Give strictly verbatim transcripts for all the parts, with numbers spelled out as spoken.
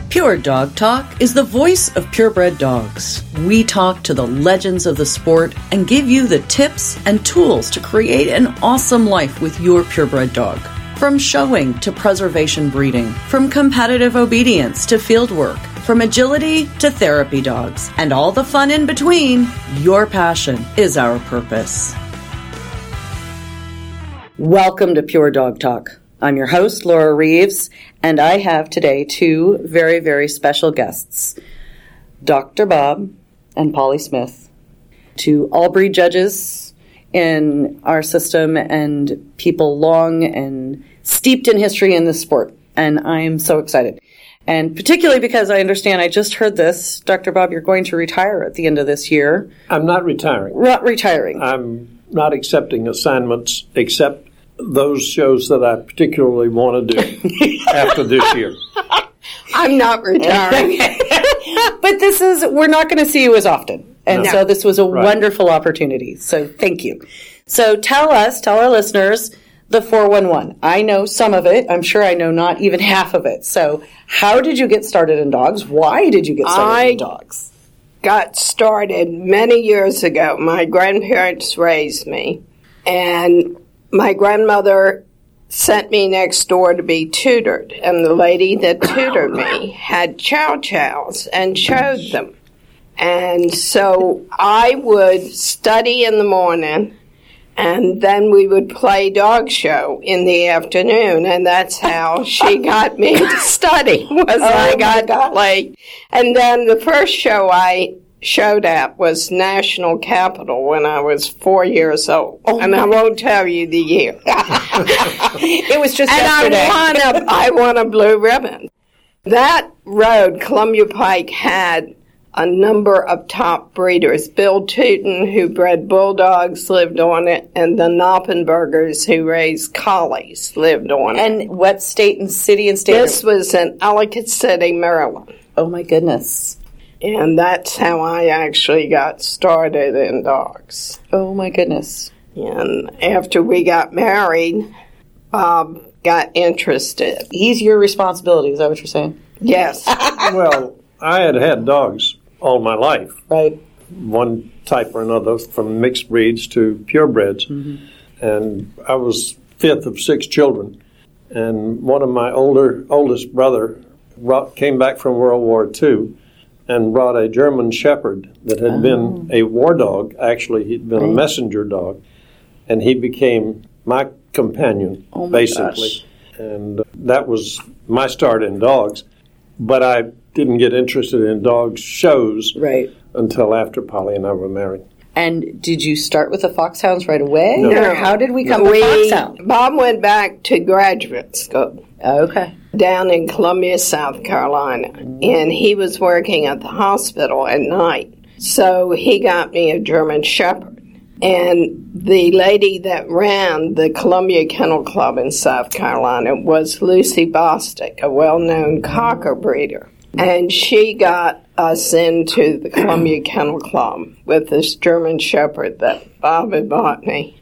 Pure Dog Talk is the voice of purebred dogs. We talk to the legends of the sport and give you the tips and tools to create an awesome life with your purebred dog. From showing to preservation breeding, from competitive obedience to field work, from agility to therapy dogs, and all the fun in between, your passion is our purpose. Welcome to Pure Dog Talk. I'm your host, Laura Reeves, and I have today two very, very special guests, Doctor Bob and Polly Smith, two all-breed judges in our system and people long and steeped in history in this sport. And I am so excited. And particularly because I understand, I just heard this, Doctor Bob, you're going to retire at the end of this year. I'm not retiring. Not retiring. I'm not accepting assignments except those shows that I particularly want to do after this year. I'm not retiring. But this is, we're not going to see you as often. And no. So this was a right. wonderful opportunity. So thank you. So tell us, tell our listeners, the four one one. I know some of it. I'm sure I know not even half of it. So how did you get started in dogs? Why did you get started I in dogs? Got started many years ago. My grandparents raised me. And my grandmother sent me next door to be tutored, and the lady that tutored me had chow chows and showed them. And so I would study in the morning, and then we would play dog show in the afternoon, and that's how she got me to study, was oh I got to play. And then the first show I showed at was National Capital when I was four years old. Oh, and I won't tell you the year. It was just and yesterday. I won, a, I won a blue ribbon. That road, Columbia Pike, had a number of top breeders. Bill Tootin, who bred bulldogs, lived on it, and the Knoppenbergers, who raised collies, lived on it. And what state and city and state? This was in Ellicott City, Maryland. Oh, my goodness. And that's how I actually got started in dogs. Oh, my goodness. And after we got married, Bob got interested. He's your responsibility, is that what you're saying? Yes. Well, I had had dogs all my life. Right. One type or another, from mixed breeds to purebreds. Mm-hmm. And I was fifth of six children. And one of my older oldest brother came back from World War Two and brought a German Shepherd that had oh. been a war dog. Actually, he'd been right. a messenger dog. And he became my companion, oh my basically. Gosh. And that was my start in dogs. But I didn't get interested in dog shows right. until after Polly and I were married. And did you start with the foxhounds right away? No. Or how did we come no. to we, foxhound? Bob went back to graduate school. Okay. Down in Columbia, South Carolina. And he was working at the hospital at night. So he got me a German Shepherd. And the lady that ran the Columbia Kennel Club in South Carolina was Lucy Bostick, a well-known cocker breeder. And she got us into the Columbia Kennel Club with this German Shepherd that Bob had bought me.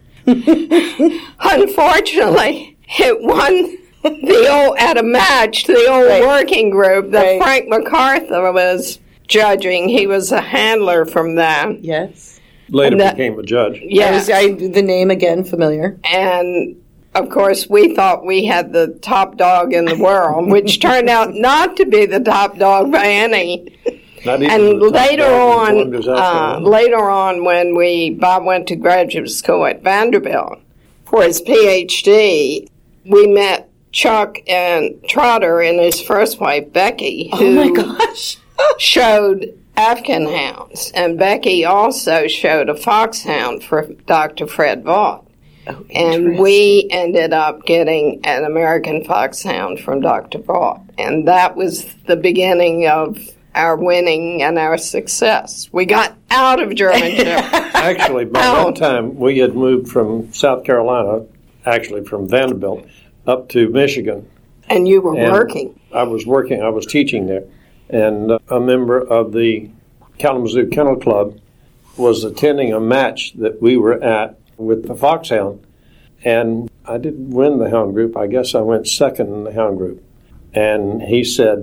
Unfortunately, it won the old, at a match, the old right. working group that right. Frank MacArthur was judging. He was a handler from that. Yes. Later that, became a judge. Yes. I was, I, the name again familiar. And, of course, we thought we had the top dog in the world, which turned out not to be the top dog by any. Not even and the later on, uh, later on, when we Bob went to graduate school at Vanderbilt for his P H D, we met Chuck and Trotter and his first wife, Becky, who oh my gosh. showed Afghan hounds, and Becky also showed a foxhound for Doctor Fred Vaught. Oh, and we ended up getting an American foxhound from Doctor Vaught, and that was the beginning of our winning and our success. We got out of German Shepherd. Actually, by out. that time, we had moved from South Carolina, actually from Vanderbilt, up to Michigan. And you were and working. I was working. I was teaching there. And a member of the Kalamazoo Kennel Club was attending a match that we were at with the foxhound. And I didn't win the hound group. I guess I went second in the hound group. And he said,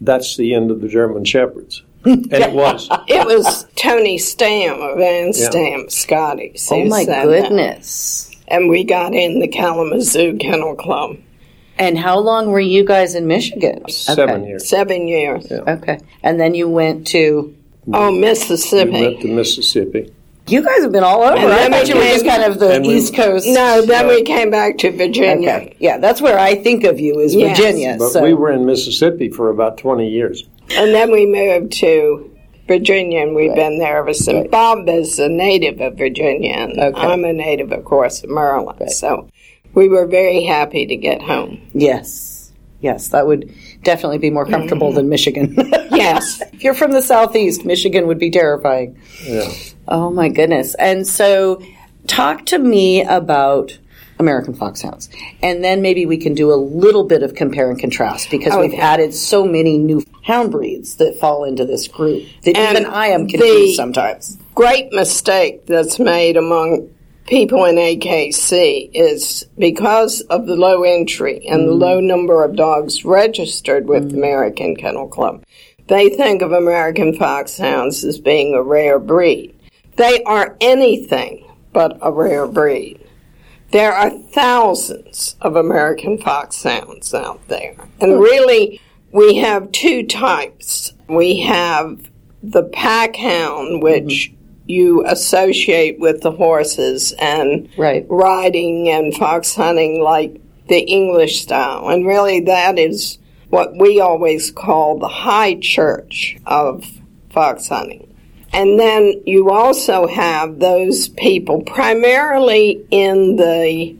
that's the end of the German Shepherds. And it was. It was Tony Stam of Van Yeah. Stam, Scotty's. Oh, who my said goodness. that. And we got in the Kalamazoo Kennel Club. And how long were you guys in Michigan? Seven Okay. years. Seven years. Yeah. Okay. And then you went to... Oh, We Mississippi. went to Mississippi. You guys have been all over. And I then thought we you were just came- kind of the and we- East Coast. No, then we came back to Virginia. Okay. Yeah, that's where I think of you, is Yes. Virginia. But so. we were in Mississippi for about twenty years. And then we moved to Virginia, and we've been there ever since. Right. Bob is a native of Virginia, and Okay. I'm a native, of course, of Maryland. Right. So we were very happy to get home. Yes. Yes, that would definitely be more comfortable Mm-hmm. than Michigan. Yes. If you're from the Southeast, Michigan would be terrifying. Yeah. Oh, my goodness. And so talk to me about American Foxhounds. And then maybe we can do a little bit of compare and contrast, because we've Okay. added so many new hound breeds that fall into this group that And even I am the- confused sometimes. Great mistake that's made among people in A K C is because of the low entry and the low number of dogs registered with the American Kennel Club. They think of American Foxhounds as being a rare breed. They are anything but a rare breed. There are thousands of American Foxhounds out there. And really, we have two types. We have the pack hound, which you associate with the horses and Right. riding and fox hunting like the English style. And really, that is what we always call the high church of fox hunting. And then you also have those people primarily in the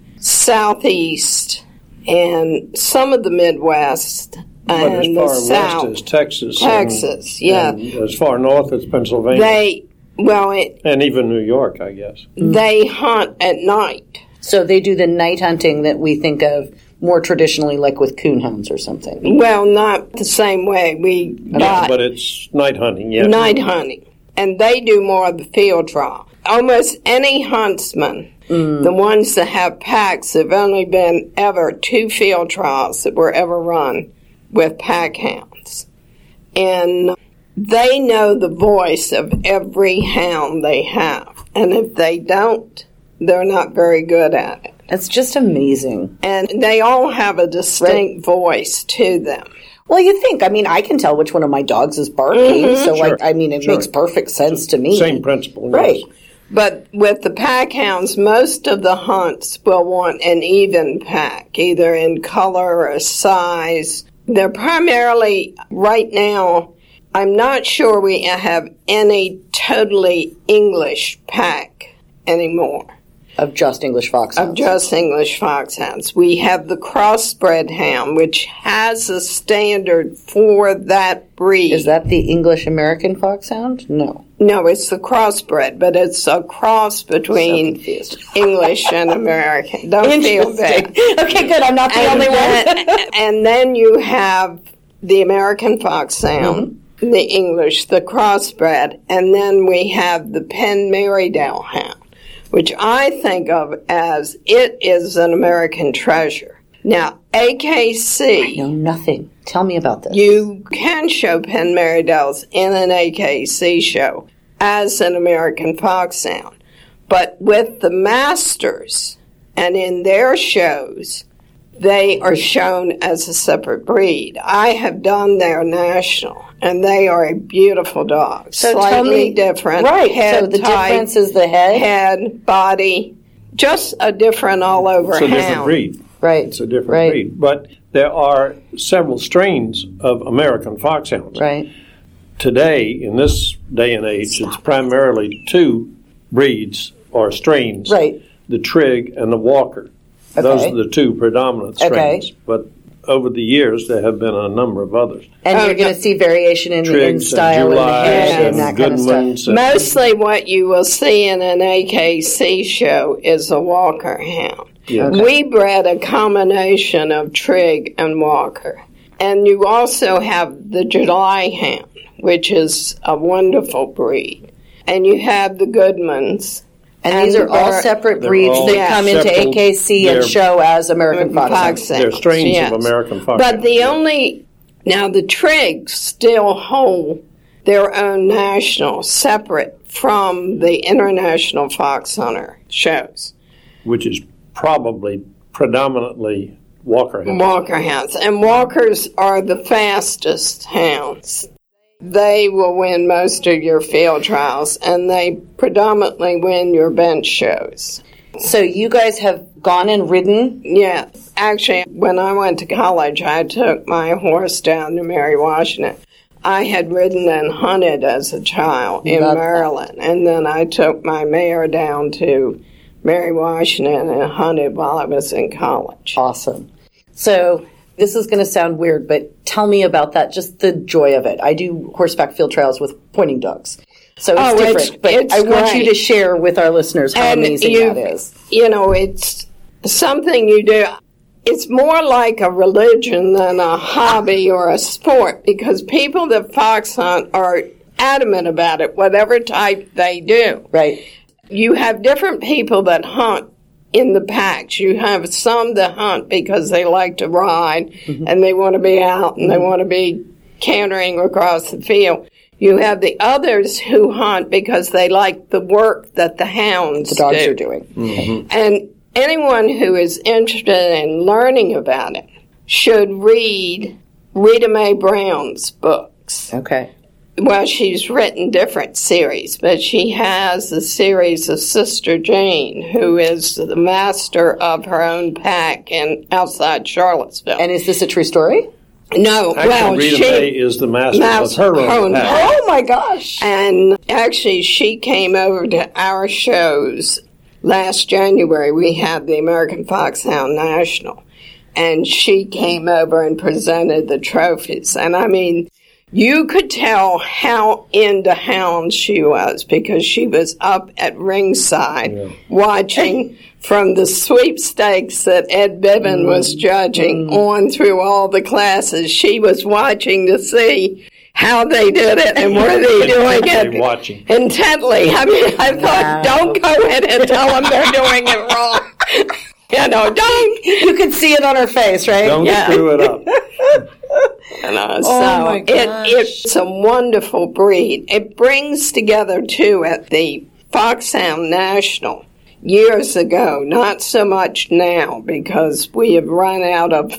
southeast and some of the Midwest But as and far the west south. as Texas. Texas, and, yeah. and as far north as Pennsylvania. They, well, it, and even New York, I guess. they hunt at night. So they do the night hunting that we think of more traditionally, like with coonhounds or something. Well, not the same way. We Yeah, got but it's night hunting, yes. night hunting. And they do more of the field trial. Almost any huntsman, the ones that have packs, have only been ever two field trials that were ever run with pack hounds. And they know the voice of every hound they have. And if they don't, they're not very good at it. It's just amazing. And they all have a distinct voice to them. Well, you think, I mean, I can tell which one of my dogs is barking, so Sure. like, I mean, it Sure. makes perfect sense to me. Same principle, yes. Right. But with the pack hounds, most of the hunts will want an even pack, either in color or size. They're primarily, right now, I'm not sure we have any totally English pack anymore. Of just English foxhounds. Of just English foxhounds. We have the crossbred hound, which has a standard for that breed. Is that the English American foxhound? No. No, it's the crossbred, but it's a cross So between confused. English and American. Don't feel bad. Interesting. Okay, good. I'm not the And only then, one. and then you have the American foxhound, Mm-hmm. the English, the crossbred, and then we have the Penn Marydale hound, which I think of as it is an American treasure. Now, A K C, No, nothing. Tell me about this. you can show Penn Marydales in an A K C show as an American foxhound. But with the masters and in their shows, they are shown as a separate breed. I have done their national, and they are a beautiful dog. So Slightly tell me, different. Right. Head so the type, difference is the head. head, body, just a different all over It's a hound. different breed. Right. It's a different right. breed. But there are several strains of American foxhounds. Right. Today, in this day and age, it's primarily two breeds or strains. Right. The Trig and the Walker. Those Okay. are the two predominant Okay. strains. But over the years, there have been a number of others. And Oh, you're going yeah. to see variation in the in Trigs style and and the Julys head and and that kind of stuff. Goodmans. and- Mostly what you will see in an A K C show is a Walker hound. Yes. Okay. We bred a combination of Trig and Walker. And you also have the July hound, which is a wonderful breed. And you have the Goodmans. And these And are all they're- separate They're breeds all that come into separate- A K C and they're- show as American foxhounds. Foxhounds, They're strains yes. of American foxhounds. But the yes. only Now, the Triggs still hold their own national, separate from the international fox hunter shows. Which is probably predominantly Walker hounds. Walker hounds. And Walkers are the fastest hounds. They will win most of your field trials, and they predominantly win your bench shows. So you guys have gone and ridden? Yeah. Actually, when I went to college, I took my horse down to Mary Washington. I had ridden and hunted as a child in Love Maryland, that. And then I took my mare down to Mary Washington and hunted while I was in college. Awesome. So this is going to sound weird, but tell me about that, just the joy of it. I do horseback field trials with pointing dogs. So it's oh, different, it's, but it's I want great. you to share with our listeners how and amazing you, that is. You know, it's something you do. It's more like a religion than a hobby or a sport, because people that fox hunt are adamant about it, whatever type they do. Right. You have different people that hunt in the packs. You have some that hunt because they like to ride, mm-hmm. and they want to be out, and mm-hmm. they want to be cantering across the field. You have the others who hunt because they like the work that the hounds the dogs do. are doing. Mm-hmm. And anyone who is interested in learning about it should read Rita Mae Brown's books. Okay. Well, she's written different series, but she has a series of Sister Jane, who is the master of her own pack in outside Charlottesville. And is this a true story? No, actually, well, Rita she Mae is the master, master of her own pack. Oh, my gosh. And actually, she came over to our shows. Last January, we had the American Foxhound National, and she came over and presented the trophies. And I mean, you could tell how into hounds she was, because she was up at ringside yeah. watching from the sweepstakes that Ed Bibbin mm. was judging mm. on through all the classes. She was watching to see how they did it and were they doing it watching. intently. I mean, I thought, wow. don't go in and tell them they're doing it wrong. You know, don't. You could see it on her face, right? Don't yeah. screw it up. You know, oh so my gosh. it, it's a wonderful breed. It brings together, too, at the Foxhound National years ago, not so much now, because we have run out of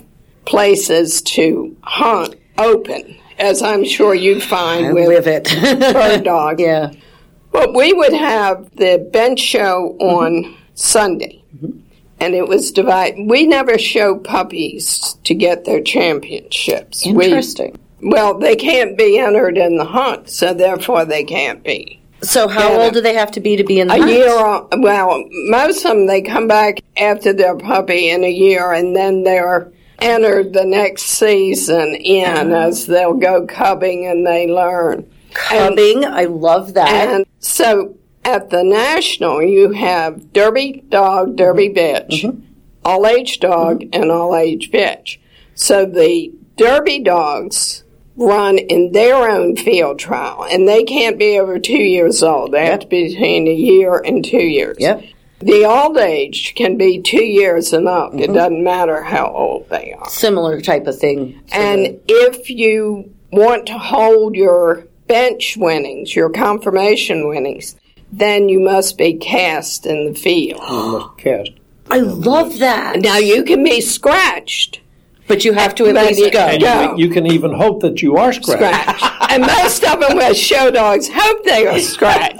places to hunt open, as I'm sure you find I with live it. bird dogs. Yeah. But we would have the bench show on mm-hmm. Sunday, mm-hmm. and it was divided. We never show puppies to get their championships. Interesting. We, well, they can't be entered in the hunt, so therefore they can't be. So how Yeah. old do they have to be to be in the A hunt? year, on- well, most of them, they come back after their puppy in a year, and then they're entered the next season in uh, as they'll go cubbing and they learn. Cubbing, and, I love that. And so at the National, you have Derby dog, Derby bitch, mm-hmm. all-age dog, mm-hmm. and all-age bitch. So the Derby dogs run in their own field trial, and they can't be over two years old. They yep. have to be between a year and two years. Yep. The old age can be two years and up. Mm-hmm. It doesn't matter how old they are. Similar type of thing. And the... if you want to hold your bench winnings, your confirmation winnings, then you must be cast in the field. You must cast. I love that. Now, you can be scratched. But you have to at But least you- go. And go. you, can- you can even hope that you are scratched. Scratched. And most of them with show dogs hope they are scratched.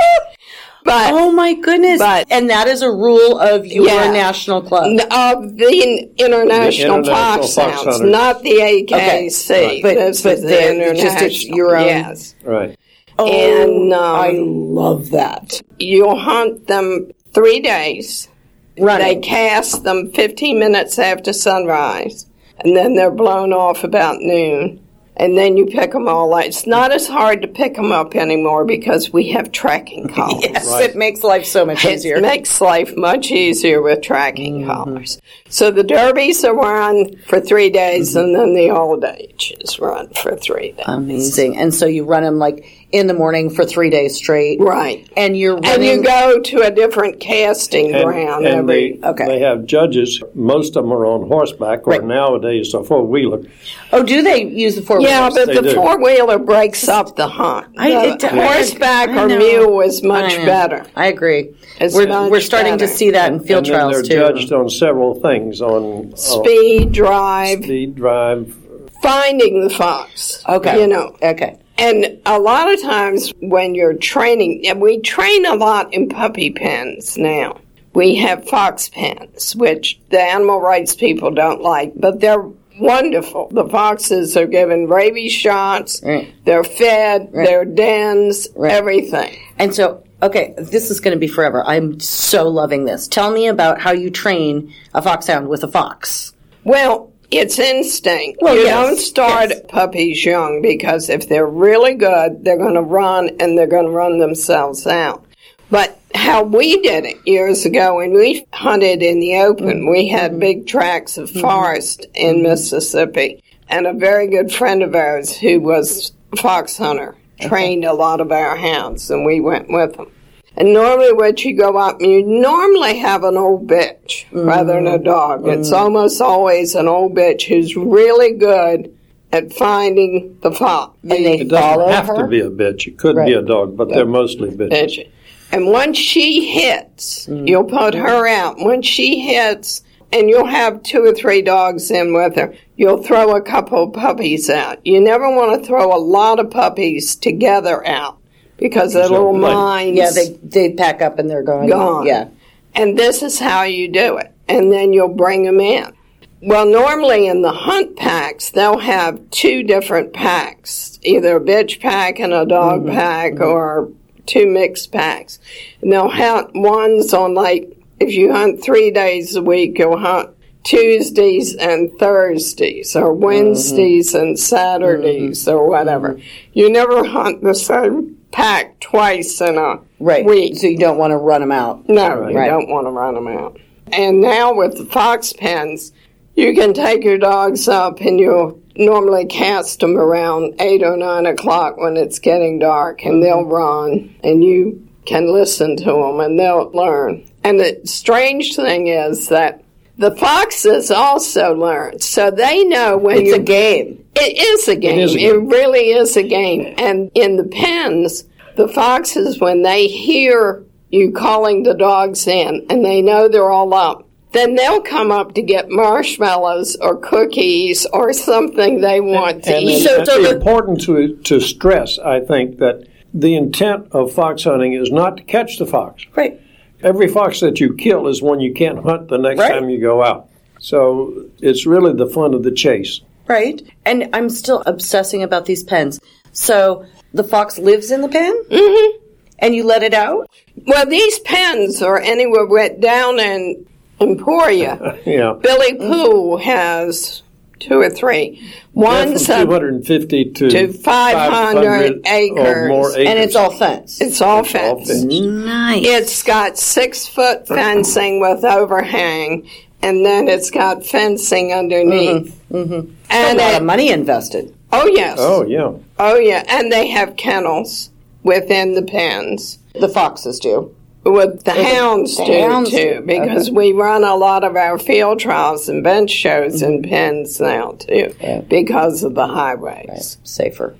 But Oh my goodness. But- and that is a rule of your Yeah. national club. of the International, The International Fox Fox Hounds, Hunters. not the A K C. Okay. But- this but is the they're International. just it's your own- Yes. Right. Oh, And, um, I love that. You'll hunt them three days. They Running. cast them fifteen minutes after sunrise, and then they're blown off about noon. And then you pick them all up. It's not as hard to pick them up anymore because we have tracking collars. Yes, Right. it makes life so much easier. It makes life much easier with tracking Mm-hmm. collars. So the derbies are run for three days, Mm-hmm. and then the old age is run for three days. Amazing. And so you run them like in the morning for three days straight. Right. And you're running. And you go to a different casting And, ground and every... they, Okay. they have judges. Most of them are on horseback, or Right. nowadays a four-wheeler. Oh, do they use the four Yeah, but They the do. four-wheeler breaks up the hunt. I- The it- I- horseback I or know. mule is much I know. better. I agree. It's we're much we're starting better. to see that in field and then trials they're too. judged on several things, on uh, Speed, drive, speed, drive. finding the fox. Okay. You know. Okay. And a lot of times when you're training, and we train a lot in puppy pens now. We have fox pens, which the animal rights people don't like, but they're wonderful. The foxes are given rabies shots, Right. they're fed, Right. their dens, Right. everything. And so, okay, this is going to be forever. I'm so loving this. Tell me about how you train a foxhound with a fox. Well, it's instinct. Well, you yes, don't start yes. puppies young because if they're really good, they're going to run and they're going to run themselves out. But how we did it years ago when we hunted in the open, Mm-hmm. we had big tracts of forest in Mm-hmm. Mississippi. And a very good friend of ours who was a fox hunter trained a lot of our hounds, and we went with them. And normally when you go up, you normally have an old bitch rather than a dog. It's almost always an old bitch who's really good at finding the fox. And they It follow doesn't have her? to be a bitch. It could Right. be a dog, but they're mostly bitches. Bitch. And once she hits, Mm-hmm. you'll put her out. Once she hits, and you'll have two or three dogs in with her, you'll throw a couple of puppies out. You never want to throw a lot of puppies together out because their So, little like- minds Yeah, they they pack up and they're gone. gone. Yeah. And this is how you do it. And then you'll bring them in. Well, normally in the hunt packs, they'll have two different packs, either a bitch pack and a dog pack or two mixed packs. And they'll hunt ones on, like, if you hunt three days a week, you'll hunt Tuesdays and Thursdays or Wednesdays and Saturdays or whatever. You never hunt the same pack twice in a Right. week. So you don't want to run them out. No, you Right. don't want to run them out. And now with the fox pens, you can take your dogs up and you'll normally cast them around eight or nine o'clock when it's getting dark, and they'll run, and you can listen to them, and they'll learn. And the strange thing is that the foxes also learn, so they know when It's you a game. it is a game. It, is a game. really is a game. And in the pens, the foxes, when they hear you calling the dogs in and they know they're all up, then they'll come up to get marshmallows or cookies or something they want to And eat. it's So- so the- important to to stress, I think, that the intent of fox hunting is not to catch the fox. Right. Every fox that you kill is one you can't hunt the next Right. time you go out. So it's really the fun of the chase. Right. And I'm still obsessing about these pens. So the fox lives in the pen? Mm-hmm. And you let it out? Well, these pens are anywhere wet down in Emporia. Yeah. Billy Pooh has two or three. One's From a two hundred fifty to, to five hundred or more acres. acres. And it's all fenced. It's all all fenced. fenced. nice. It's got six foot fencing with overhang, and then it's got fencing underneath. Mm-hmm. a And lot it- of money invested. oh yes, Oh, yeah. oh yeah, and they have kennels within the pens. The foxes do. With the hounds the do hounds too, do. because we run a lot of our field trials and bench shows in pens now too, Yeah. because of the highways. Safer.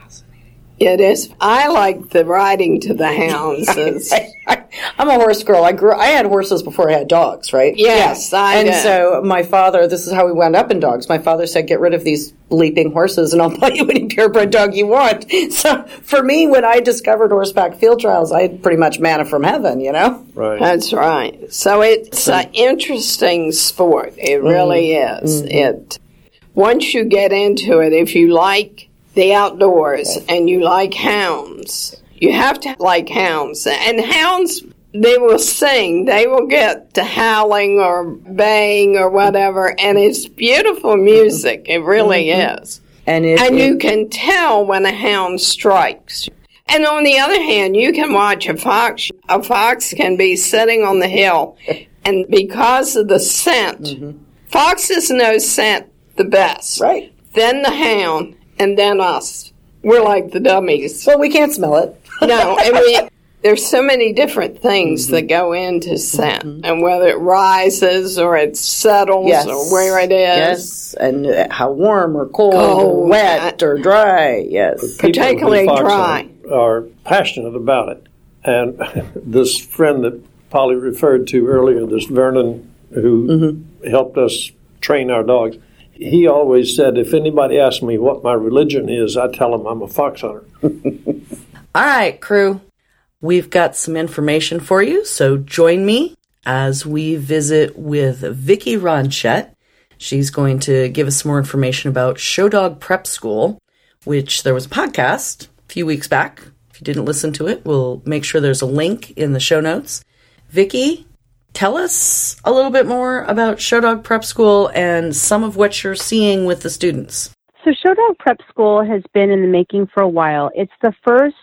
It is. I like the riding to the hounds. It's, I'm a horse girl. I grew. I had horses before I had dogs, right? Yes, I And did. so my father. This is how we wound up in dogs. My father said, "Get rid of these bleeping horses, and I'll buy you any purebred dog you want." So for me, when I discovered horseback field trials, I had pretty much manna from heaven. You know. Right. That's right. So it's an interesting sport. It really is. It once you get into it, if you like the outdoors and you like hounds, you have to like hounds. And hounds, they will sing. They will get to howling or baying or whatever, and it's beautiful music. It really is. And it, And it- you can tell when a hound strikes. And on the other hand, you can watch a fox. A fox can be sitting on the hill, and because of the scent, foxes know scent the best. right. Then the hound, and then us. We're like the dummies. Well, we can't smell it. No, and we there's so many different things mm-hmm. that go into scent, mm-hmm. and whether it rises or it settles yes. or where it is. Yes, and how warm or cold, cold or wet or dry. Yes, particularly dry. Are passionate about it, and this friend that Polly referred to earlier, this Vernon, who mm-hmm. helped us train our dogs. He always said, if anybody asks me what my religion is, I tell them I'm a fox hunter. All right, crew. We've got some information for you, so join me as we visit with Vicki Ronchette. She's going to give us some more information about Show Dog Prep School, which there was a podcast a few weeks back. If you didn't listen to it, we'll make sure there's a link in the show notes. Vicki, tell us a little bit more about Show Dog Prep School and some of what you're seeing with the students. So Show Dog Prep School has been in the making for a while. It's the first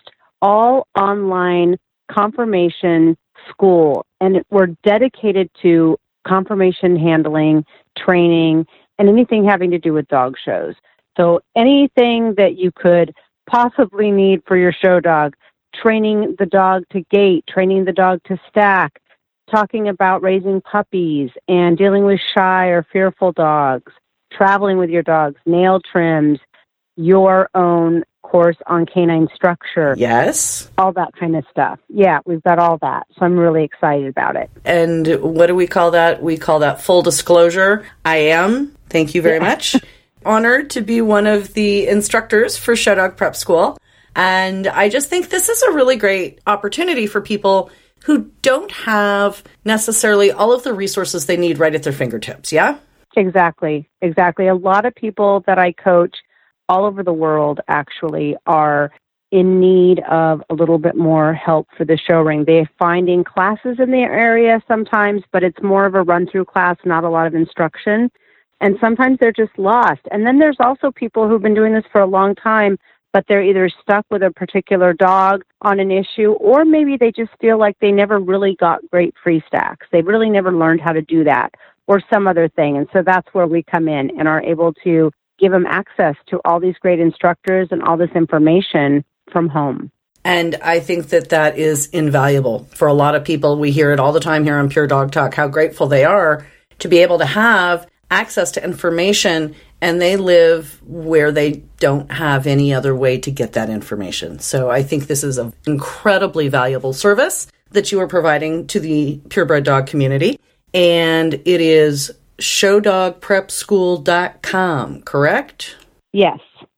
all-online conformation school, and we're dedicated to conformation handling, training, and anything having to do with dog shows. So anything that you could possibly need for your show dog, training the dog to gait, training the dog to stack, talking about raising puppies and dealing with shy or fearful dogs, traveling with your dogs, nail trims, your own course on canine structure. Yes. All that kind of stuff. Yeah, we've got all that. So I'm really excited about it. And what do we call that? We call that full disclosure. I am, thank you very yeah. much, honored to be one of the instructors for Show Dog Prep School. And I just think this is a really great opportunity for people who don't have necessarily all of the resources they need right at their fingertips, yeah? Exactly, exactly. A lot of people that I coach all over the world actually are in need of a little bit more help for the show ring. They're finding classes in their area sometimes, but it's more of a run-through class, not a lot of instruction. And sometimes they're just lost. And then there's also people who've been doing this for a long time, but they're either stuck with a particular dog on an issue, or maybe they just feel like they never really got great free stacks. They really never learned how to do that, or some other thing. And so that's where we come in and are able to give them access to all these great instructors and all this information from home. And I think that that is invaluable for a lot of people. We hear it all the time here on Pure Dog Talk, how grateful they are to be able to have access to information, and they live where they don't have any other way to get that information. So I think this is an incredibly valuable service that you are providing to the purebred dog community. And it is show dog prep school dot com, correct? Yes.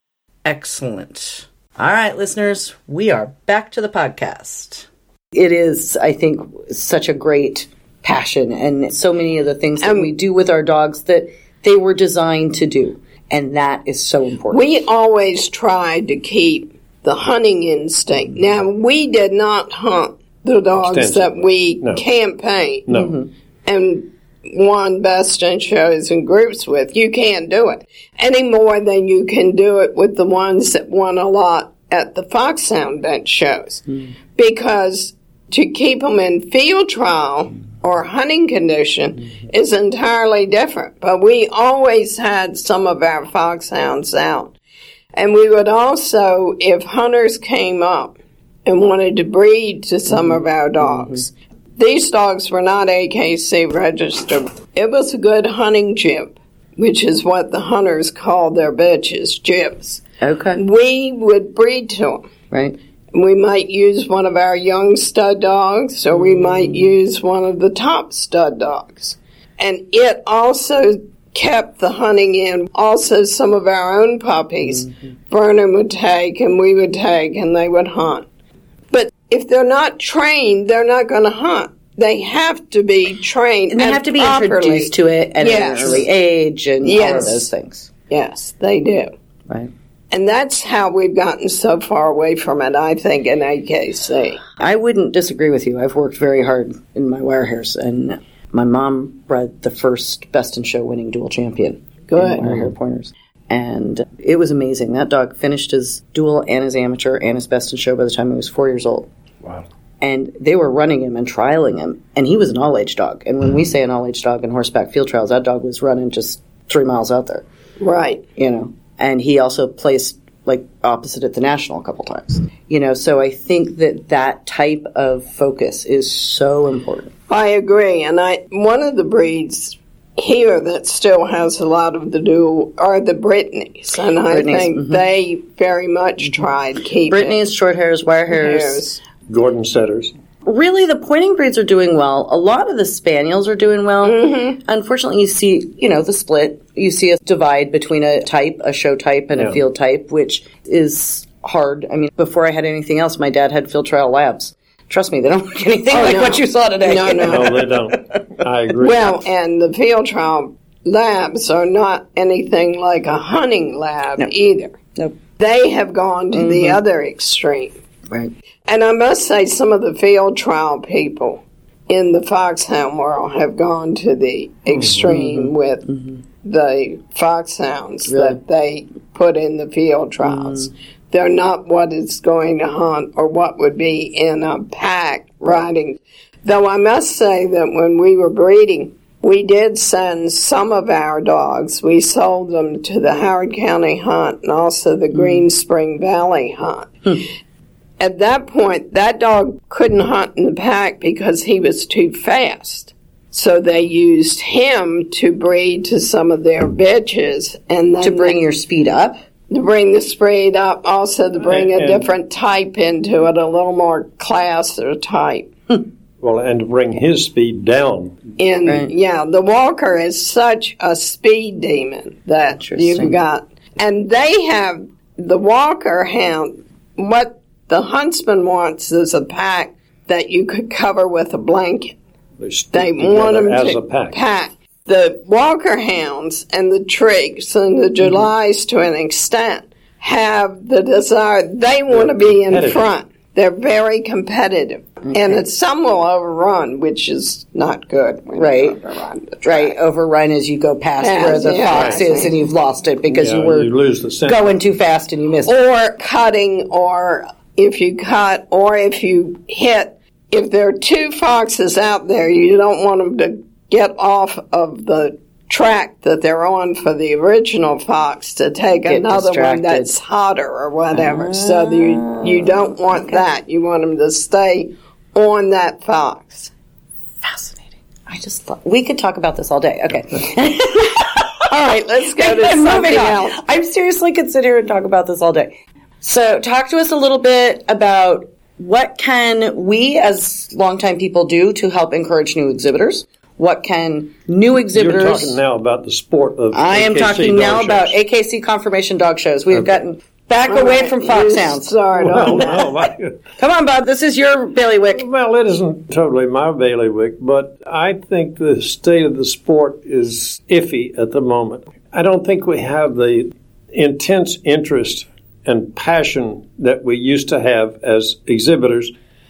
Excellent. All right, listeners, we are back to the podcast. It is, I think, such a great passion, and so many of the things that um, we do with our dogs that they were designed to do, and that is so important. We always tried to keep the hunting instinct. Now, we did not hunt the dogs that we no. campaigned no. mm-hmm. and won best in shows and groups with. You can't do it any more than you can do it with the ones that won a lot at the Foxhound bench shows, mm. because to keep them in field trial or hunting condition mm-hmm. is entirely different. But we always had some of our foxhounds out. And we would also, if hunters came up and wanted to breed to some mm-hmm. of our dogs, mm-hmm. these dogs were not A K C registered. It was a good hunting jib, which is what the hunters called their bitches, jibs. Okay. We would breed to them. Right. We might use one of our young stud dogs, or we might use one of the top stud dogs. And it also kept the hunting in. Also, some of our own puppies, mm-hmm. Vernon would take, and we would take, and they would hunt. But if they're not trained, they're not going to hunt. They have to be trained. And they and have to be properly. introduced to it at yes. an early age and yes. all of those things. Yes, they do. Right. And that's how we've gotten so far away from it, I think, in A K C. I wouldn't disagree with you. I've worked very hard in my wire hairs, and my mom bred the first Best in Show winning dual champion Good. in wire hair pointers. And it was amazing. That dog finished his dual and his amateur and his Best in Show by the time he was four years old. Wow. And they were running him and trialing him, and he was an all-age dog. And when mm-hmm. we say an all-age dog in horseback field trials, that dog was running just three miles out there. Right. You know. And he also placed like opposite at the National a couple times. You know, so I think that that type of focus is so important. I agree. And I one of the breeds here that still has a lot of the do are the Brittany's. And I Brittany's, think mm-hmm. they very much tried keeping Brittany's, short hairs, wire hairs. hairs. Gordon setters. Really, the pointing breeds are doing well. A lot of the spaniels are doing well. Mm-hmm. Unfortunately, you see, you know, the split. You see a divide between a type, a show type, and yeah. a field type, which is hard. I mean, before I had anything else, my dad had field trial labs. Trust me, they don't look anything oh, like no. what you saw today. No, no. no, they don't. I agree. Well, and the field trial labs are not anything like a hunting lab no. either. Nope. They have gone to mm-hmm. the other extreme. Right. And I must say, some of the field trial people in the foxhound world have gone to the extreme mm-hmm. with mm-hmm. the foxhounds really? that they put in the field trials. Mm-hmm. They're not what is going to hunt or what would be in a pack riding. Though I must say that when we were breeding, we did send some of our dogs. We sold them to the Howard County Hunt and also the Green Spring Valley Hunt. Hmm. At that point, that dog couldn't hunt in the pack because he was too fast. So they used him to breed to some of their bitches. And then to bring they, your speed up? To bring the speed up, also to bring and, a different type into it, a little more class or type. Well, and to bring his speed down. And right. yeah, the Walker is such a speed demon that you've got. And they have the Walker hound. What the huntsman wants is a pack that you could cover with a blanket. They, they want them as to a pack. pack. The Walker hounds and the Triggs and the Julys mm-hmm. to an extent have the desire. They want to be in front. They're very competitive. Okay. And it's, some will overrun, which is not good. Right. Overrun right. Overrun as you go past yeah, where the yeah, fox is and you've lost it because yeah, you were you lose the going too fast and you missed or it. Or cutting, or if you cut, or if you hit. If there are two foxes out there, you don't want them to get off of the track that they're on for the original fox to take get another distracted. one that's hotter or whatever. Uh, so you you don't want okay. that. You want them to stay on that fox. Fascinating. I just thought we could talk about this all day. Okay. All right, let's go to something else. I'm seriously could sit here and talk about this all day. So talk to us a little bit about what can we as longtime people do to help encourage new exhibitors? What can new exhibitors... You're talking now about the sport of I A K C am talking now shows. about A K C confirmation dog shows. We've okay. gotten back All away right, from foxhounds. Sorry, well, no, my, Come on, Bob. This is your bailiwick. Well, it isn't totally my bailiwick, but I think the state of the sport is iffy at the moment. I don't think we have the intense interest and passion that we used to have as exhibitors,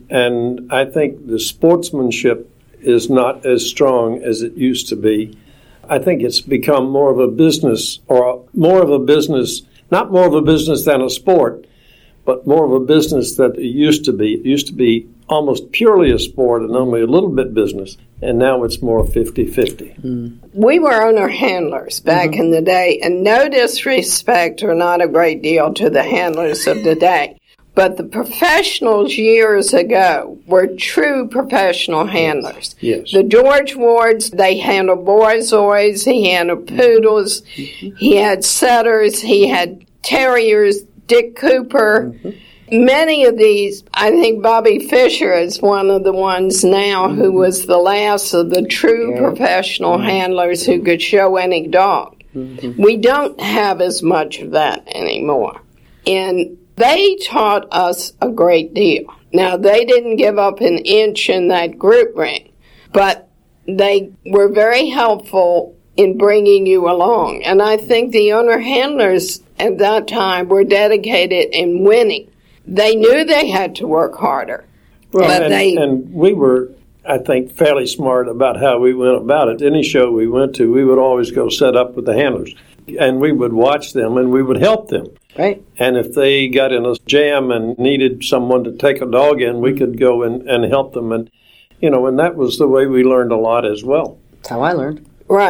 and I think the sportsmanship is not as strong as it used to be. I think it's become more of a business, or more of a business, not more of a business than a sport, but more of a business that it used to be. It used to be almost purely a sport and only a little bit business, and now it's more fifty-fifty. Mm. We were owner handlers back mm-hmm. in the day, and no disrespect or not a great deal to the handlers of the day. But the professionals years ago were true professional handlers. Yes. The George Wards, they handled Borzois, he handled poodles, mm-hmm. he had setters, he had terriers, Dick Cooper. Mm-hmm. Many of these, I think Bobby Fischer is one of the ones now mm-hmm. who was the last of the true yeah. professional mm-hmm. handlers who could show any dog. Mm-hmm. We don't have as much of that anymore. And they taught us a great deal. Now, they didn't give up an inch in that group ring, but they were very helpful in bringing you along. And I think the owner handlers at that time were dedicated in winning. They knew they had to work harder. Well, but and, they, and we were, I think, fairly smart about how we went about it. Any show we went to, we would always go set up with the handlers. And we would watch them, and we would help them. Right. And if they got in a jam and needed someone to take a dog in, we could go and, and help them. And, you know, and that was the way we learned a lot as well. That's how I learned. Right.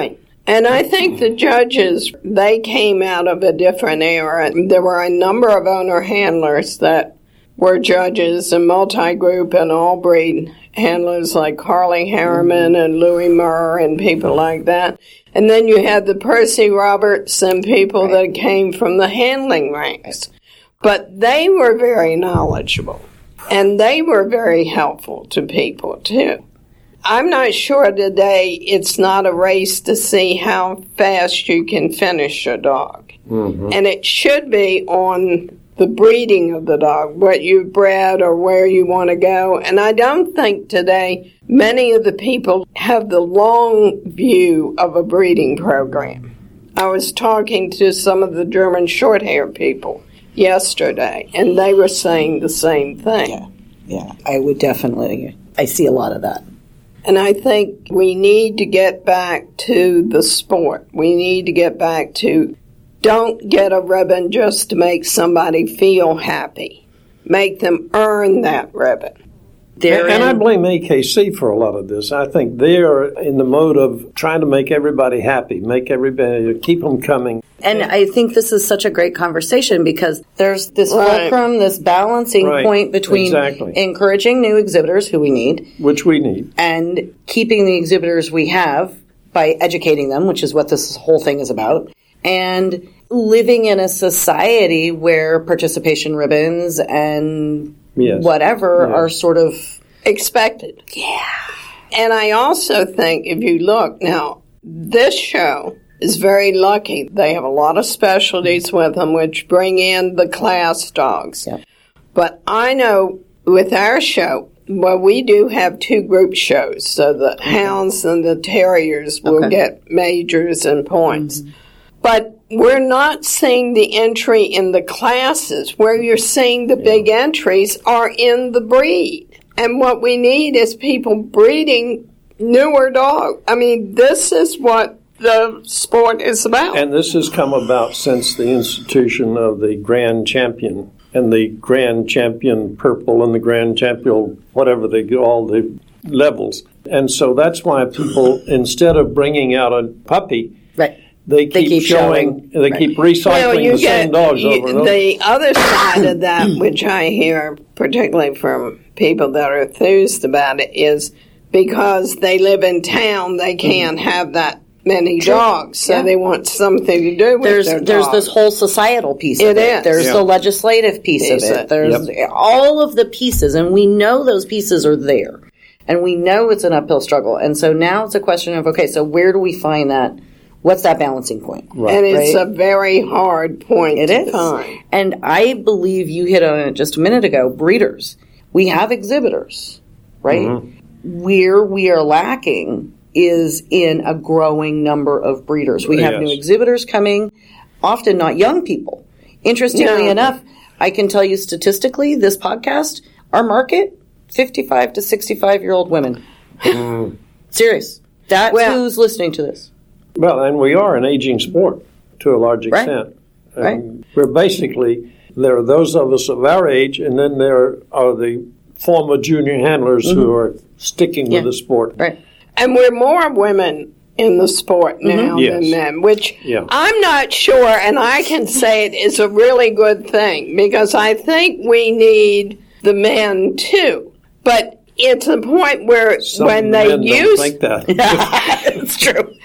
And I think the judges, they came out of a different era. There were a number of owner handlers that were judges and multi-group and all-breed handlers like Carly Harriman and Louis Murr and people like that. And then you had the Percy Roberts and people right. that came from the handling ranks. But they were very knowledgeable, and they were very helpful to people, too. I'm not sure today it's not a race to see how fast you can finish a dog. Mm-hmm. And it should be on the breeding of the dog, what you bred or where you want to go. And I don't think today many of the people have the long view of a breeding program. I was talking to some of the German Shorthair people yesterday, and they were saying the same thing. Yeah, yeah, I would definitely, I see a lot of that. And I think we need to get back to the sport. We need to get back to don't get a ribbon just to make somebody feel happy. Make them earn that ribbon. And, and I blame A K C for a lot of this. I think they're in the mode of trying to make everybody happy, make everybody, keep them coming. And I think this is such a great conversation because there's this right. fulcrum, this balancing right. point between exactly. encouraging new exhibitors, who we need. Which we need. And keeping the exhibitors we have by educating them, which is what this whole thing is about. And living in a society where participation ribbons and yes. whatever yes. are sort of expected. Yeah. And I also think if you look now, this show is very lucky. They have a lot of specialties with them, which bring in the class dogs. Yep. But I know with our show, well, we do have two group shows. So the okay. hounds and the terriers will okay. get majors and points. Mm-hmm. But we're not seeing the entry in the classes. Where you're seeing the yeah. big entries are in the breed. And what we need is people breeding newer dogs. I mean, this is what the sport is about. And this has come about since the institution of the Grand Champion and the Grand Champion Purple and the Grand Champion whatever they get, all the levels. And so that's why people, instead of bringing out a puppy, right. They keep, they keep showing, showing, they right. keep recycling well, the get, same dogs you, over and over. The other side of that, which I hear particularly from people that are enthused about it, is because they live in town, they can't mm-hmm. have that many True. dogs, so yeah. they want something to do with there's, their There's dogs. this whole societal piece it of it. Is. There's yeah. the legislative piece, piece of it. There's yep. all of the pieces, and we know those pieces are there. And we know it's an uphill struggle. And so now it's a question of, okay, so where do we find that? What's that balancing point? Right. And it's right? a very hard point it to is. find. And I believe you hit on it just a minute ago, breeders. We have exhibitors, right? Mm-hmm. Where we are lacking is in a growing number of breeders. We have yes. new exhibitors coming, often not young people. Interestingly no. enough, I can tell you statistically, this podcast, our market, fifty-five to sixty-five-year-old women. Mm. Serious. That's well, who's listening to this. Well, and we are an aging sport to a large extent. Right. And right. We're basically, there are those of us of our age, and then there are the former junior handlers mm-hmm. who are sticking yeah. with the sport. Right. And we're more women in the sport now mm-hmm. yes. than men, which yeah. I'm not sure, and I can say it is a really good thing, because I think we need the men too. But it's a point where Some when they men use... don't think that. It's true.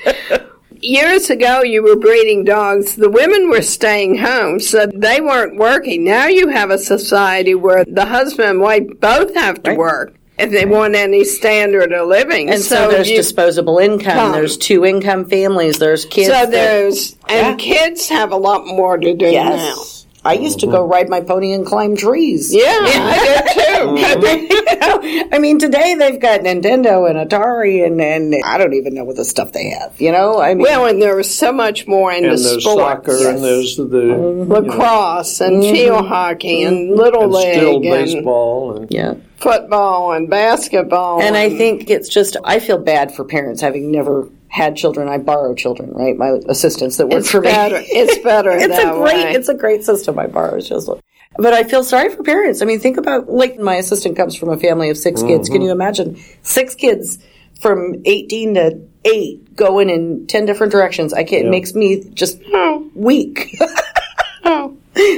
Years ago, you were breeding dogs. The women were staying home, so they weren't working. Now you have a society where the husband and wife both have to right. work if they want any standard of living. And so, so there's disposable income. Come. There's two-income families. There's kids. So there's... That, and yeah. kids have a lot more to do yes. now. I used to go ride my pony and climb trees. Yeah, I did too. You know, I mean, today they've got Nintendo and Atari, and, and I don't even know what the stuff they have. You know, I mean, well, and there was so much more into and there's sports. Soccer, yes. and there's the mm-hmm. lacrosse, and mm-hmm. field hockey, and little and league, still and baseball, and yeah. football, and basketball. And, and I think it's just, I feel bad for parents having never had children. I borrow children, right? My assistants that work it's for better. me. It's better. it's that a great. way. It's a great system. I borrow children, but I feel sorry for parents. I mean, think about, like, my assistant comes from a family of six mm-hmm. kids. Can you imagine six kids from eighteen to eight going in ten different directions. I can't. Yeah. It makes me just oh. weak. oh.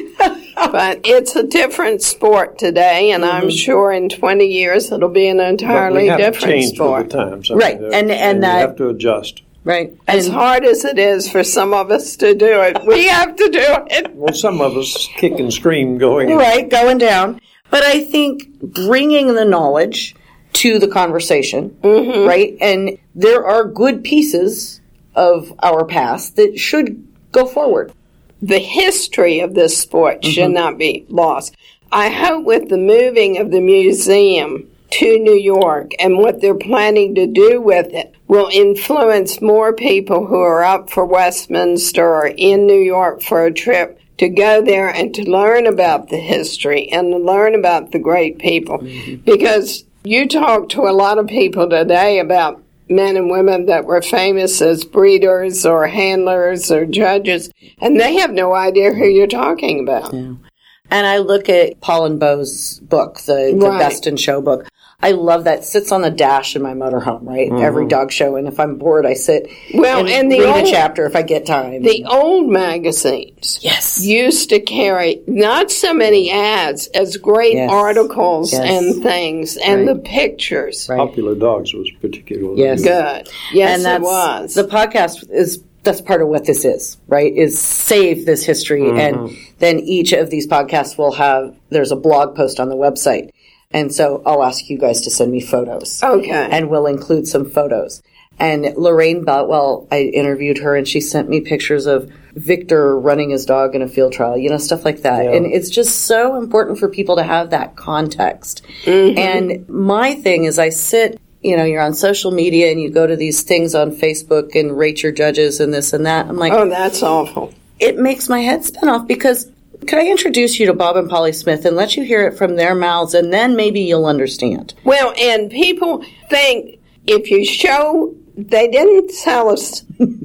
But it's a different sport today, and mm-hmm. I'm sure in twenty years it'll be an entirely but we have different to change sport. With the times. I right, mean, and and, and that you have to adjust. Right, as and, hard as it is for some of us to do it, we have to do it. Well, some of us kick and scream going right, going down. But I think bringing the knowledge to the conversation, mm-hmm. right, and there are good pieces of our past that should go forward. The history of this sport mm-hmm. should not be lost. I hope with the moving of the museum to New York and what they're planning to do with it will influence more people who are up for Westminster or in New York for a trip to go there and to learn about the history and to learn about the great people. Mm-hmm. Because you talk to a lot of people today about men and women that were famous as breeders or handlers or judges, and they have no idea who you're talking about. Yeah. And I look at Paul and Bo's book, the, the right. Best in Show book. I love that. It sits on the dash in my motorhome, right? Mm-hmm. Every dog show. And if I'm bored, I sit well, and, and the read old, a chapter if I get time. The old magazines yes. used to carry not so many ads as great yes. articles yes. and things and right. the pictures. Right. Popular Dogs was particularly yes. good. Yes, and that's, it was. The podcast is... That's part of what this is, right, is save this history. Mm-hmm. And then each of these podcasts will have, there's a blog post on the website. And so I'll ask you guys to send me photos. Okay. And we'll include some photos. And Lorraine Boutwell, I interviewed her, and she sent me pictures of Victor running his dog in a field trial, you know, stuff like that. Yeah. And it's just so important for people to have that context. Mm-hmm. And my thing is I sit... You know, you're on social media and you go to these things on Facebook and rate your judges and this and that. I'm like, oh, that's awful. It makes my head spin off because could I introduce you to Bob and Polly Smith and let you hear it from their mouths and then maybe you'll understand. Well, and people think if you show, they didn't tell us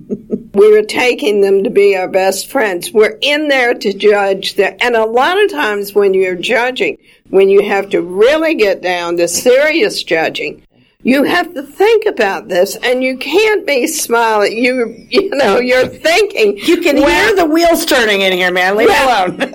we were taking them to be our best friends. We're in there to judge them. And a lot of times when you're judging, when you have to really get down to serious judging, you have to think about this, and you can't be smiling. You, you know, you're thinking. You can well, hear the wheels turning in here, man. Leave well, it alone.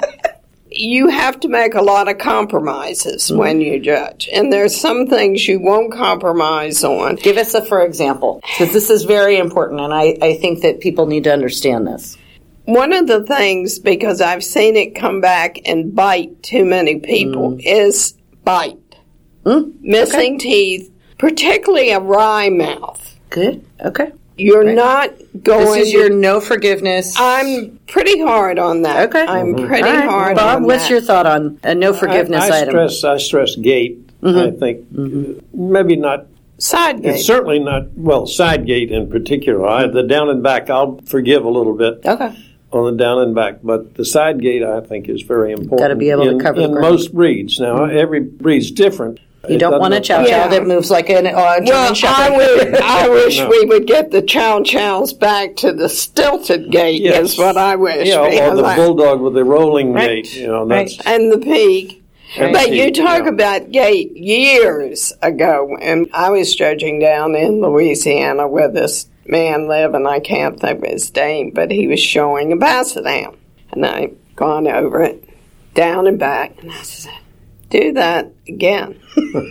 You have to make a lot of compromises mm-hmm. when you judge, and there's some things you won't compromise on. Give us a for example, because this is very important, and I, I think that people need to understand this. One of the things, because I've seen it come back and bite too many people, mm. is bite. Mm? Missing okay. teeth. Particularly a wry mouth. Good. Okay. You're right. not going... This is your no forgiveness. I'm pretty hard on that. Okay. I'm mm-hmm. pretty right. hard Bob, on what's that. your thought on a no forgiveness I, I item? Stress, I stress gait. Mm-hmm. I think mm-hmm. maybe not... Side gate. It's certainly not... Well, side gate in particular. I, the down and back, I'll forgive a little bit. Okay. On the down and back. But the side gate, I think, is very important. Got to be able in, to cover in the ground. most breeds. Now, mm-hmm. every breed's different. You don't want a chow chow yeah. that moves like an uh, German well, shepherd. I, would, I wish no. we would get the chow chows back to the stilted gait. Yes. Is what I wish. Yeah, or the I, bulldog with the rolling right. gait. You know, that's right. and the peak. And but the you peak, talk yeah. about gait years ago, and I was judging down in Louisiana where this man lived, and I can't think of his name, but he was showing a basset hound, and I'd gone over it, down and back, and I said, do that again.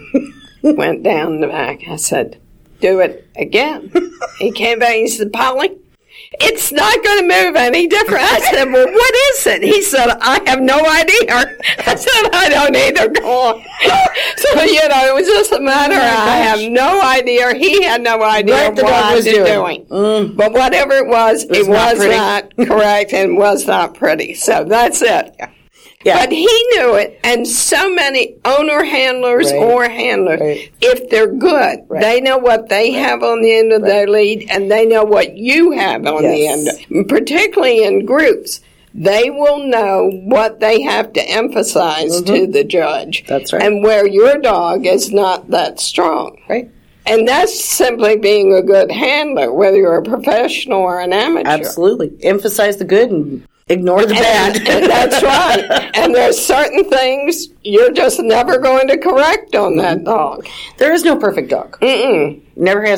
Went down the back. I said, do it again. He came back and he said, Polly, it's not going to move any different. I said, well, what is it? He said, I have no idea. I said, I don't either. Go on. So, you know, it was just a matter of I have no idea. He had no idea right, what I was doing. doing. Mm. But whatever it was, it was, it not, was not correct and was not pretty. So that's it. Yeah. Yeah. But he knew it, and so many owner handlers right. or handlers, right. if they're good, right. they know what they right. have on the end of right. their lead, and they know what you have on yes. the end, particularly in groups. They will know what they have to emphasize mm-hmm. to the judge. That's right. And where your dog is not that strong. Right. And that's simply being a good handler, whether you're a professional or an amateur. Absolutely. Emphasize the good and ignore the bad. And, and that's right. And there's certain things you're just never going to correct on that dog. There is no perfect dog. Mm-mm. Never has been.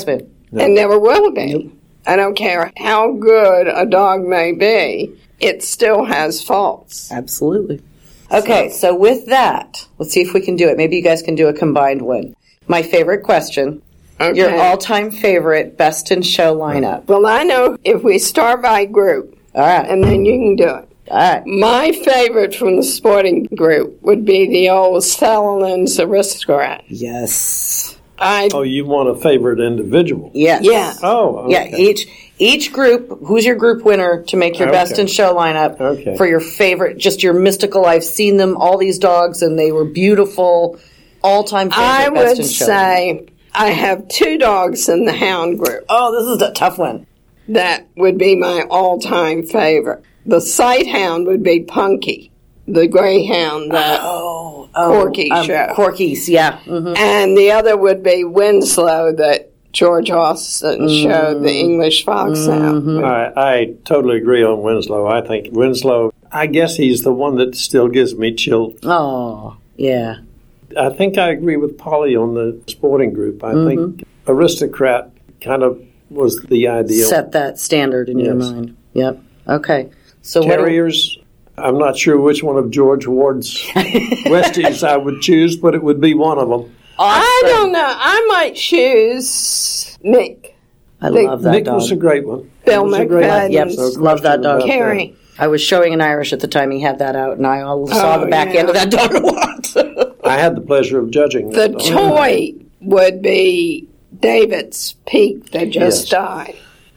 No. and never will be. Nope. I don't care how good a dog may be, it still has faults. Absolutely. Okay, so with that, let's see if we can do it. Maybe you guys can do a combined one. My favorite question, Okay. your all-time favorite best in show lineup. Well, I know if we start by group, All right. and then you can do it. All right. My favorite from the sporting group would be the old Sutherland's Aristocrat. Yes. I Oh, you want a favorite individual? Yes. Yeah. Oh, okay. Yeah, each each group, who's your group winner to make your Okay. best in show lineup Okay. for your favorite, just your mystical, I've seen them, all these dogs, and they were beautiful, all-time favorite I best would in show. say I have two dogs in the hound group. Oh, this is a tough one. That would be my all-time favorite. The sight hound would be Punky, the greyhound that Oh, oh Corky um, show. Corky's, yeah. Mhm. And the other would be Winslow that George Austin showed, the English foxhound. I, I totally agree on Winslow. I think Winslow, I guess he's the one that still gives me chills. Oh, yeah. I think I agree with Polly on the sporting group. I think Aristocrat kind of was the ideal. Set that standard in your Yes. mind. Yep. Okay. So what do- Terriers, I'm not sure which one of George Ward's Westies I would choose, but it would be one of them. I don't know. I might choose Nick. I love that Nick dog. was a great one. Bill He was a great McFadden. one. Yep, No love that question dog. about Carrie. I was showing an Irish at the time he had that out, and I all saw Oh, the back yeah. end of that dog a lot. I had the pleasure of judging The that dog. toy would be David's Peak that just Yes. died.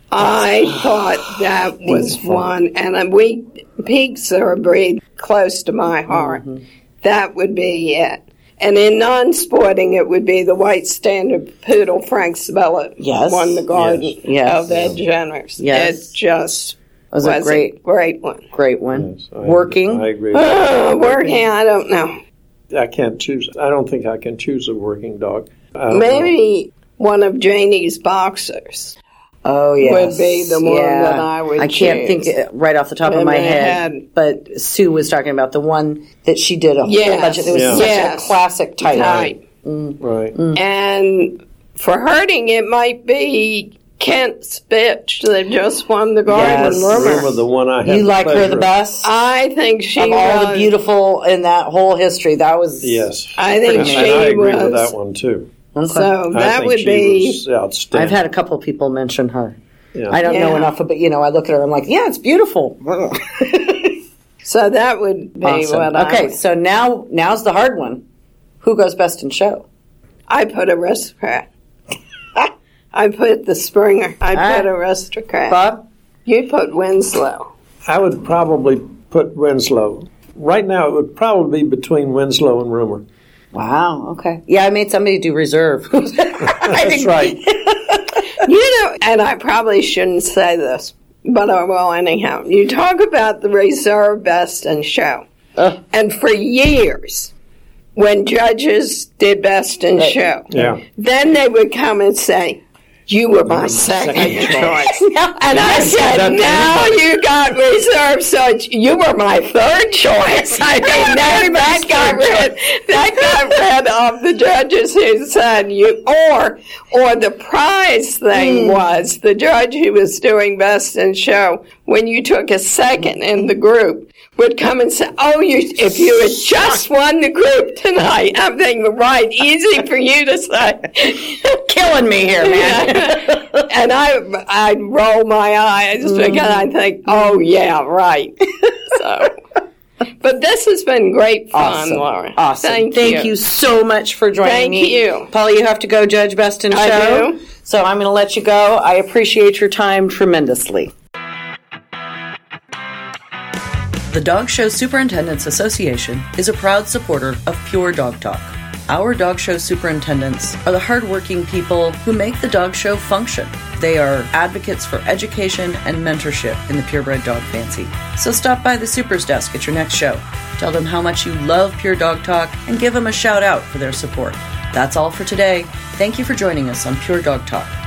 I thought that was one, and we Peaks are a breed close to my heart. That would be it. And in non-sporting, it would be the white standard poodle Frank Sibilla Yes. won the Garden Yes. Yes. of Ed Jenners. Yes. It just was a great, great one. great one. Yes, I- Working. I agree. with Uh, working, I don't know. that. I can't choose. I don't think I can choose a working dog. I don't know. Maybe one of Janie's boxers. Oh, yes. would be the one yeah. that I would I can't choose. think uh, right off the top of In my my head, head. but Sue was talking about the one that she did a whole Yes. bunch of. It was Yeah. such Yes. a classic type. Type. Right. And for herding, it might be Kent's bitch that just won the Garden Yes. Rumor. Rumor, the one I had You the like her pleasure the of- best? I think she of all was, the beautiful in that whole history, that was Yes. I think And she I agree was. with that one, too. Okay. So I that think would she be. was outstanding. I've had a couple people mention her. Yeah. I don't know Yeah. enough, but you know, I look at her, I'm like, yeah, it's beautiful. So that would be Awesome. what I. Okay, would- so now now's the hard one. Who goes best in show? I put Aristocrat. I put the Springer. I All put right. Aristocrat. Bob? You put Winslow. I would probably put Winslow. Right now, it would probably be between Winslow and Rumor. Wow. Okay. Yeah, I made somebody do reserve. I That's think- right. You know, and I probably shouldn't say this, but I will anyhow. You talk about the reserve best in show. Uh. And for years, when judges did best in Right. show, Yeah. then they would come and say, you were my second, second choice. Yeah. And I said, that to now you got reserved, so you were my third choice. I mean, that, that got rid, that got rid of the judges who said you, or, or the prize thing was the judge who was doing best in show, when you took a second in the group, would come and say, oh, you, if you had just won the group tonight, I'm thinking, right, easy for you to say. Killing me here, man. And I, I'd roll my eyes because I think, oh, yeah, right. So, but this has been great fun, Awesome. Laura. Awesome. Thank, Thank you. so much for joining Thank me. you. Polly, you have to go judge best in I show. do. So I'm going to let you go. I appreciate your time tremendously. The Dog Show Superintendents Association is a proud supporter of Pure Dog Talk. Our dog show superintendents are the hardworking people who make the dog show function. They are advocates for education and mentorship in the purebred dog fancy. So stop by the Super's desk at your next show. Tell them how much you love Pure Dog Talk and give them a shout out for their support. That's all for today. Thank you for joining us on Pure Dog Talk.